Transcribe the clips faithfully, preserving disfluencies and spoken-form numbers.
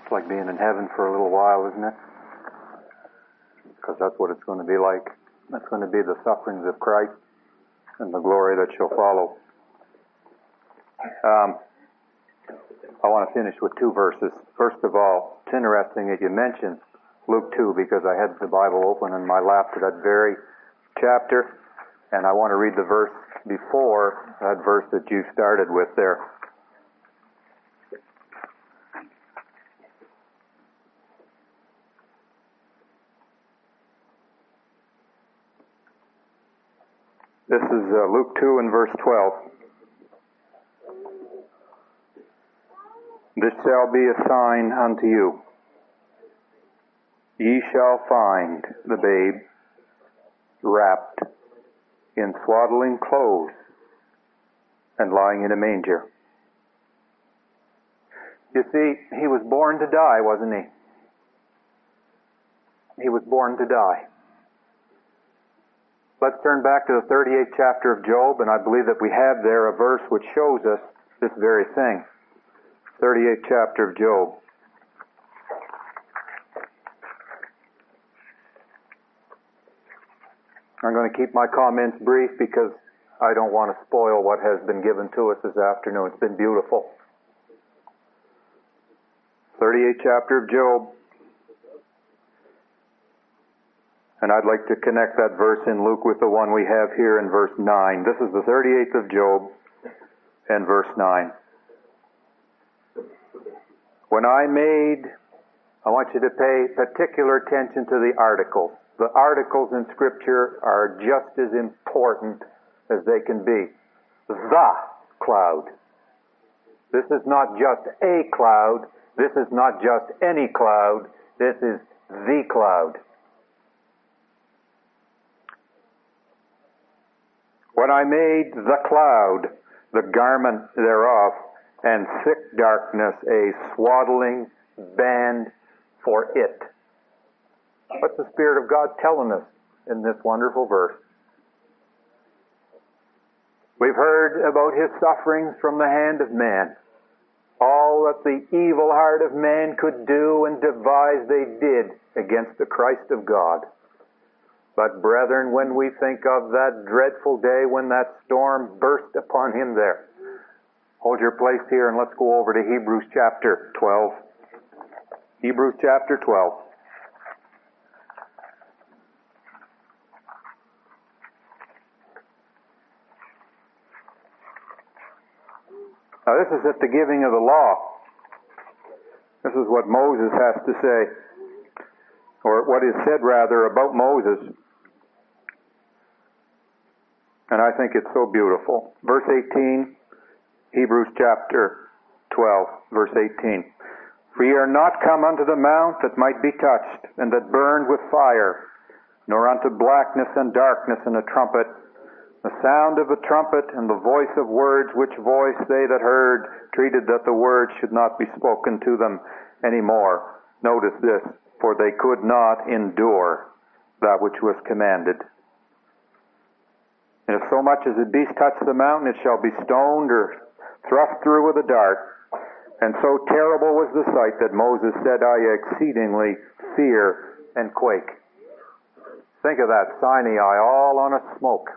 It's like being in heaven for a little while, isn't it? Because that's what it's going to be like. That's going to be the sufferings of Christ and the glory that shall follow. Um, I want to finish with two verses. First of all, it's interesting that you mentioned Luke two, because I had the Bible open in my lap to that very chapter, and I want to read the verse before that verse that you started with there. This is uh, Luke two and verse twelve. This shall be a sign unto you. Ye shall find the babe wrapped in swaddling clothes and lying in a manger. You see, he was born to die, wasn't he? He was born to die. Let's turn back to the thirty-eighth chapter of Job, and I believe that we have there a verse which shows us this very thing. thirty-eighth chapter of Job. I'm going to keep my comments brief because I don't want to spoil what has been given to us this afternoon. It's been beautiful. thirty-eighth chapter of Job. And I'd like to connect that verse in Luke with the one we have here in verse nine. This is the thirty-eighth of Job and verse nine. When I made, I want you to pay particular attention to the articles. The articles in Scripture are just as important as they can be. The cloud. This is not just a cloud. This is not just any cloud. This is the cloud. When I made the cloud, the garment thereof, and thick darkness, a swaddling band for it. What's the Spirit of God telling us in this wonderful verse? We've heard about his sufferings from the hand of man. All that the evil heart of man could do and devise they did against the Christ of God. But brethren, when we think of that dreadful day when that storm burst upon him there, hold your place here and let's go over to Hebrews chapter twelve. Hebrews chapter twelve. Now this is at the giving of the law. This is what Moses has to say, or what is said rather about Moses. And I think it's so beautiful. Verse eighteen, Hebrews chapter twelve, verse eighteen. For ye are not come unto the mount that might be touched, and that burned with fire, nor unto blackness and darkness and a trumpet, the sound of a trumpet and the voice of words, which voice they that heard treated that the words should not be spoken to them any more. Notice this, for they could not endure that which was commanded. And if so much as a beast touch the mountain, it shall be stoned or thrust through with a dart. And so terrible was the sight that Moses said, I exceedingly fear and quake. Think of that, Sinai all on a smoke.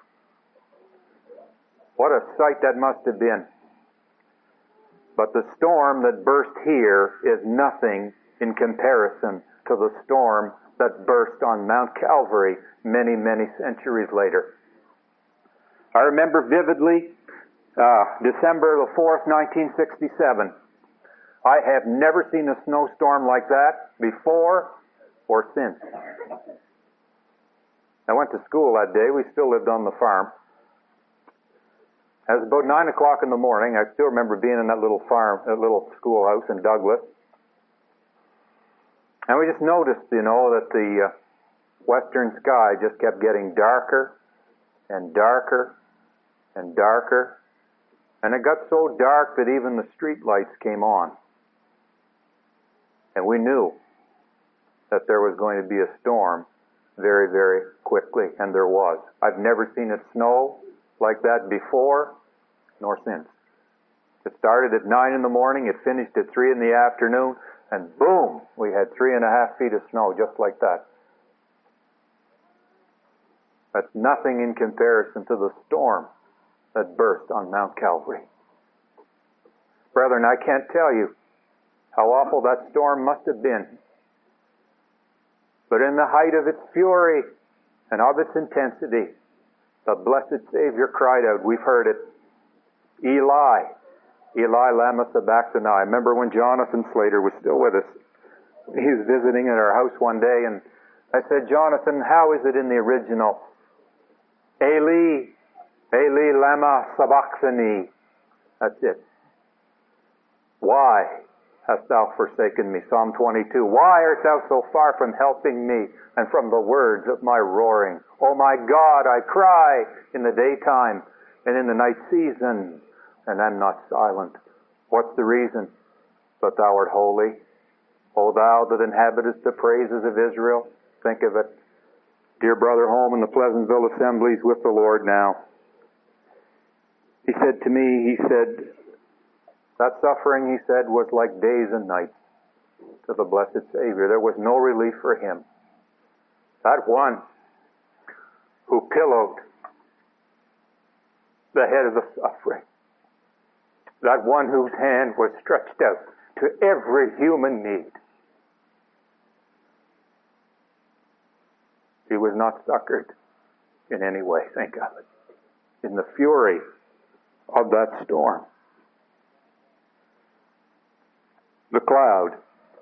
What a sight that must have been. But the storm that burst here is nothing in comparison to the storm that burst on Mount Calvary many, many centuries later. I remember vividly uh, December the fourth, nineteen sixty-seven. I have never seen a snowstorm like that before or since. I went to school that day. We still lived on the farm. It was about nine o'clock in the morning. I still remember being in that little farm, that little schoolhouse in Douglas. And we just noticed, you know, that the uh, western sky just kept getting darker and darker and darker. And it got so dark that even the street lights came on. And we knew that there was going to be a storm very, very quickly. And there was. I've never seen it snow like that before nor since. It started at nine in the morning, it finished at three in the afternoon, And boom, we had three and a half feet of snow just like that. That's nothing in comparison to the storm that burst on Mount Calvary. Brethren, I can't tell you how awful that storm must have been. But in the height of its fury and of its intensity, the blessed Savior cried out. We've heard it. Eli, Eli lama sabachthani. I remember when Jonathan Slater was still with us. He was visiting at our house one day, and I said, Jonathan, how is it in the original? Eli, Eli lama sabachthani. That's it. Why hast thou forsaken me? Psalm twenty-two. Why art thou so far from helping me and from the words of my roaring? O my God, I cry in the daytime and in the night season, and am not silent. What's the reason? But thou art holy. O thou that inhabitest the praises of Israel. Think of it. Dear brother home in the Pleasantville assemblies with the Lord now. He said to me, he said, that suffering, he said, was like days and nights to the blessed Savior. There was no relief for him. That one who pillowed the head of the suffering. That one whose hand was stretched out to every human need. He was not succored in any way, think of it. In the fury of that storm. The cloud,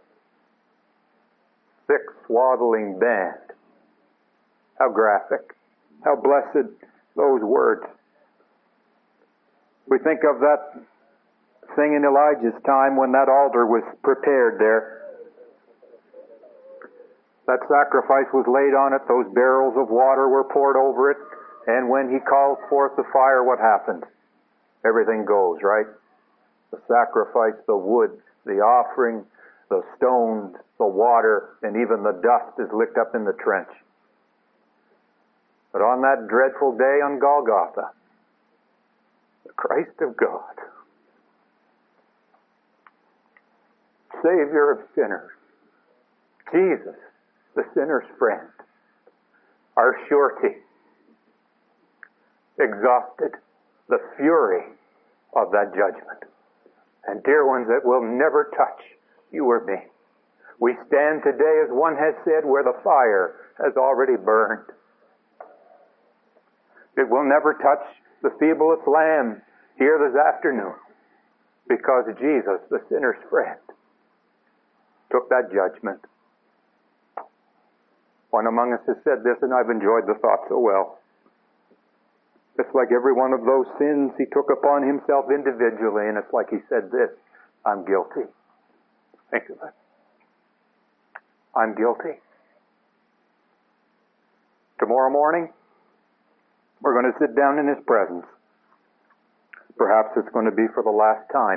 thick swaddling band. How graphic, how blessed those words. We think of that thing in Elijah's time when that altar was prepared there. That sacrifice was laid on it, those barrels of water were poured over it, and when he called forth the fire, what happened? Everything goes, right? The sacrifice, the wood, the offering, the stones, the water, and even the dust is licked up in the trench. But on that dreadful day on Golgotha, the Christ of God, Savior of sinners, Jesus, the sinner's friend, our surety, exhausted the fury of that judgment. And dear ones, that will never touch you or me. We stand today, as one has said, where the fire has already burned. It will never touch the feeblest lamb here this afternoon, because Jesus, the sinner's friend, took that judgment. One among us has said this, and I've enjoyed the thought so well. It's like every one of those sins he took upon himself individually, and it's like he said this, I'm guilty. Think of it. I'm guilty. Tomorrow morning, we're going to sit down in his presence. Perhaps it's going to be for the last time.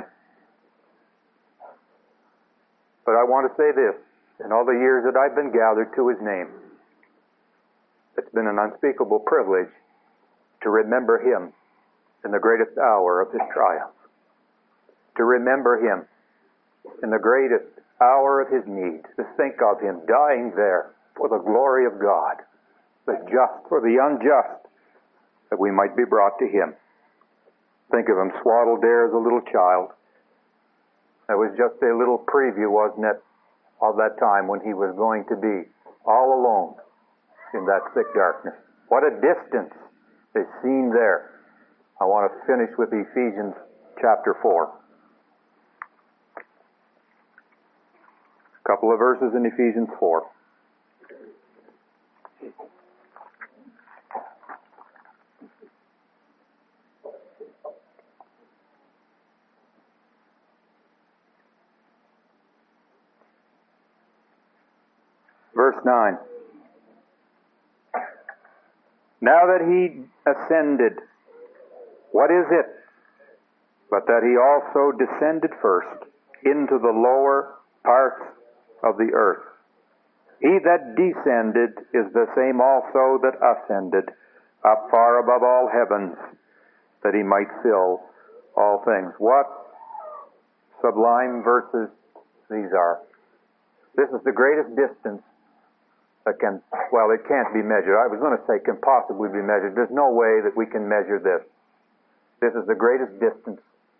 But I want to say this, in all the years that I've been gathered to his name, it's been an unspeakable privilege to remember him in the greatest hour of his triumph. To remember him in the greatest hour of his need. To think of him dying there for the glory of God, the just for the unjust, that we might be brought to him. Think of him swaddled there as a little child. That was just a little preview, wasn't it, of that time when he was going to be all alone in that thick darkness. What a distance is seen there. I want to finish with Ephesians chapter four. A couple of verses in Ephesians four. Verse nine. Now that he ascended, what is it? But that he also descended first into the lower parts of the earth. He that descended is the same also that ascended up far above all heavens, that he might fill all things. What sublime verses these are. This is the greatest distance that can, well, it can't be measured. I was going to say can possibly be measured. There's no way that we can measure this. This is the greatest distance.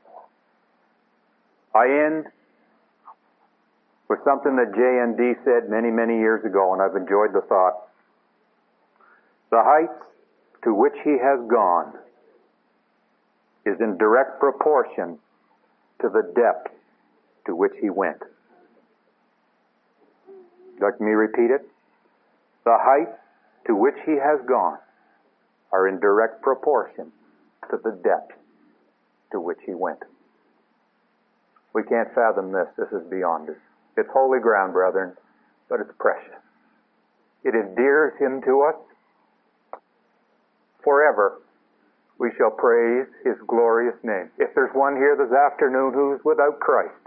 I end with something that J N D said many, many years ago, and I've enjoyed the thought. The heights to which he has gone is in direct proportion to the depth to which he went. Let me repeat it. The heights to which he has gone are in direct proportion to the depth to which he went. We can't fathom this. This is beyond us. It's holy ground, brethren, but it's precious. It endears him to us. Forever we shall praise his glorious name. If there's one here this afternoon who's without Christ,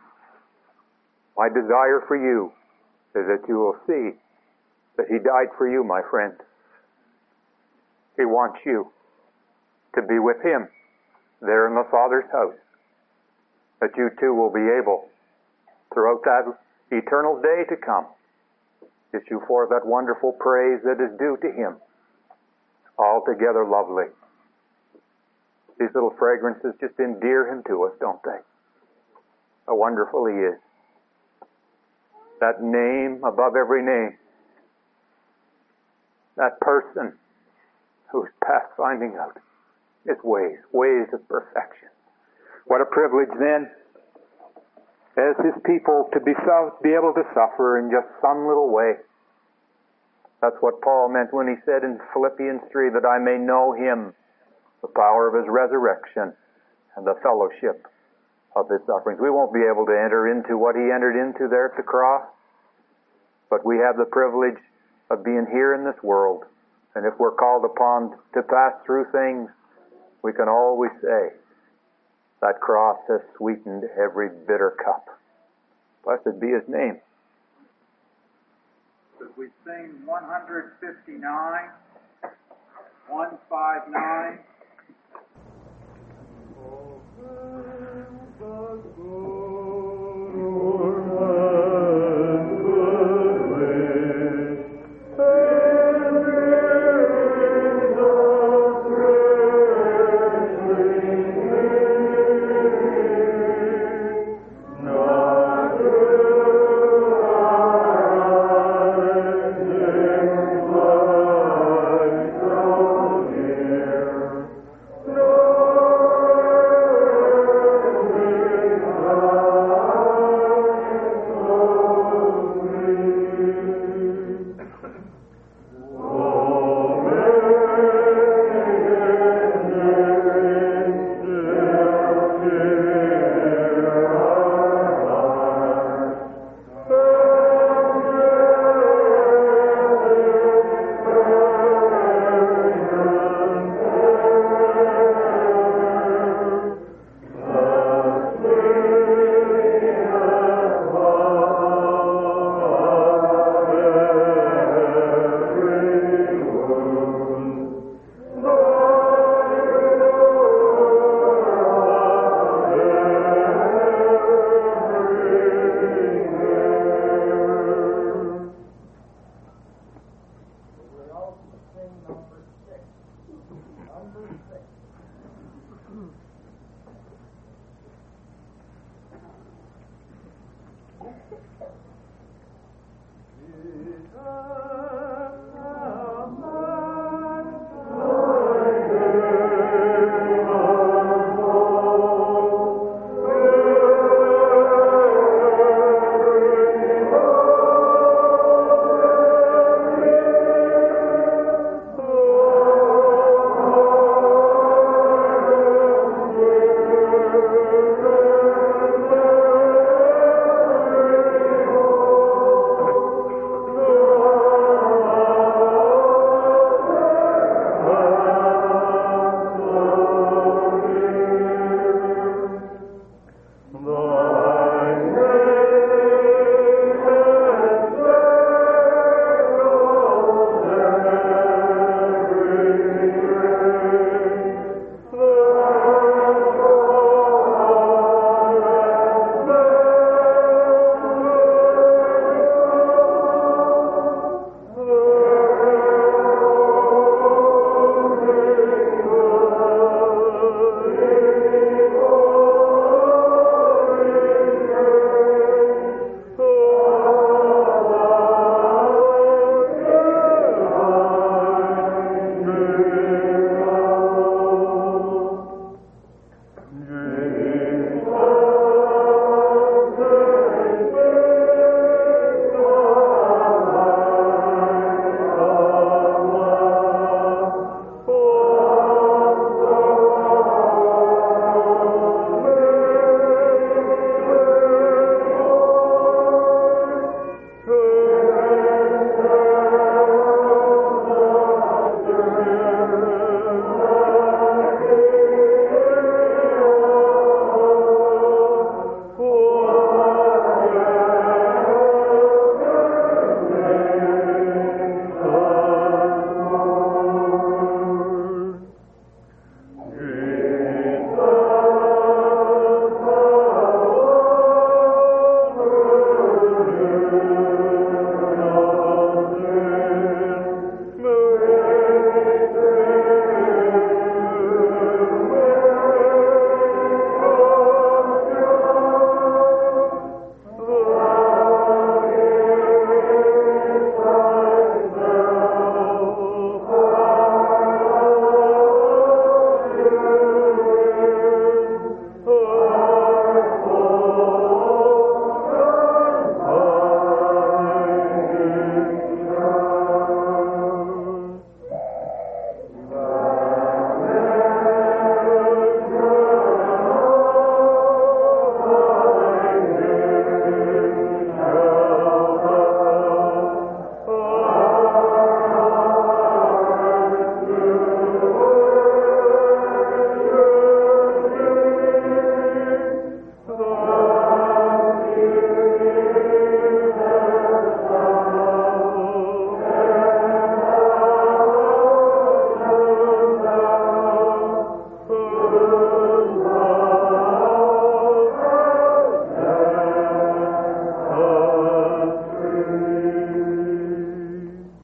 my desire for you is that you will see that he died for you, my friend. He wants you to be with him there in the Father's house, that you too will be able, throughout that eternal day to come, issue forth that wonderful praise that is due to him. Altogether lovely. These little fragrances just endear him to us, don't they? How wonderful he is. That name above every name. That person who's past finding out his ways, ways of perfection. What a privilege then, as his people, to be, be able to suffer in just some little way. That's what Paul meant when he said in Philippians three, that I may know him, the power of his resurrection, and the fellowship of his sufferings. We won't be able to enter into what he entered into there at the cross, but we have the privilege of being here in this world. And if we're called upon to pass through things, we can always say, that cross has sweetened every bitter cup. Blessed be his name. As we sing one fifty-nine, one fifty-nine. Oh,